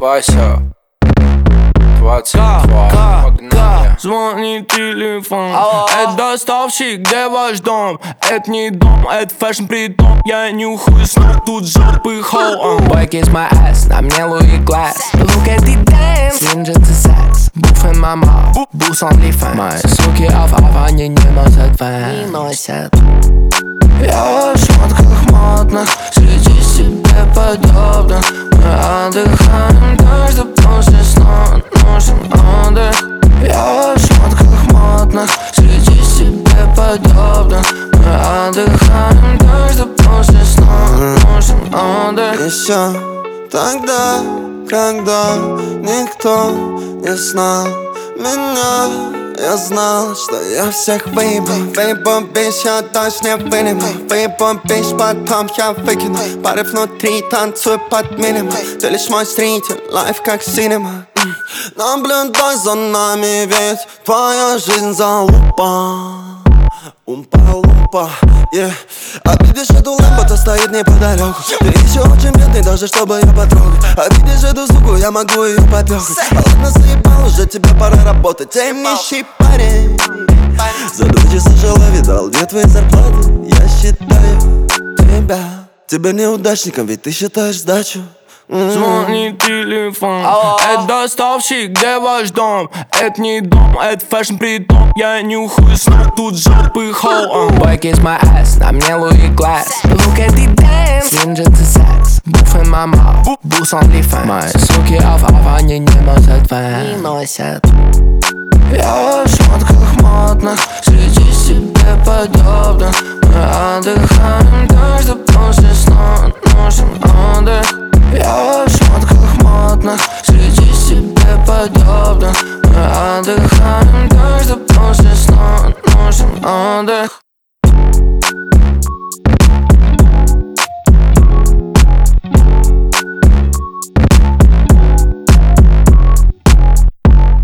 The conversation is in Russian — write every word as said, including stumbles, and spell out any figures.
Вася, двадцать два, погнали. Звонит телефон. Это доставщик, где ваш дом? Это не дом, это фэшн притом. Я нюхаю снова, тут жопы хоу. Boy, kiss my ass, на мне Louis Glass. Look at the dance, ninja to sex. Буф in my mouth, boost on OnlyFans. Мои суки оф-оф, они не носят фэн. Не носят. Я в шмотках модных, среди себе подобных. Мы отдыхаем, каждый после сна нужен отдых. Я в шмотках модных, среди себе подобных. Мы отдыхаем, каждый после сна нужен отдых. Еще тогда, когда никто не знал меня, я знал, что я всех выебал. Выебал бич, я даже не вынимал. Выебал бич, потом я выкину. Пары внутри, танцую под минимум. Ты лишь мой зритель, лайф как синема. Наблюдай за нами, ведь твоя жизнь залупа. Умпа-лумпа, yeah. А видишь эту лампу, то стоит неподалеку. Ты еще очень бедный, даже чтобы ее потрогать. А видишь эту суку, я могу ее побегать. А ладно, заебал, уже тебе пора работать. Эй, нищий парень, за два часа жила, видал, где твои зарплаты? Я считаю тебя, тебя неудачником, ведь ты считаешь сдачу. Звонит телефон. Это доставщик, где ваш дом? Это не дом, это фэшн притом. Я нюхаю снова, тут жопы хоу. Boy, kiss my ass, на мне Louis Glass. Look at the dance, ninja to sex. Буф in my mouth, boost on OnlyFans. Мои суки оф-оф, они не носят фэн. Не носят. Я в шмотках модных, среди себе подобных. Мы отдыхаем, каждый после сна нужен отдых. Я в шмотках модных, среди себе подобных. Мы отдыхаем, каждый после сна нужен отдых.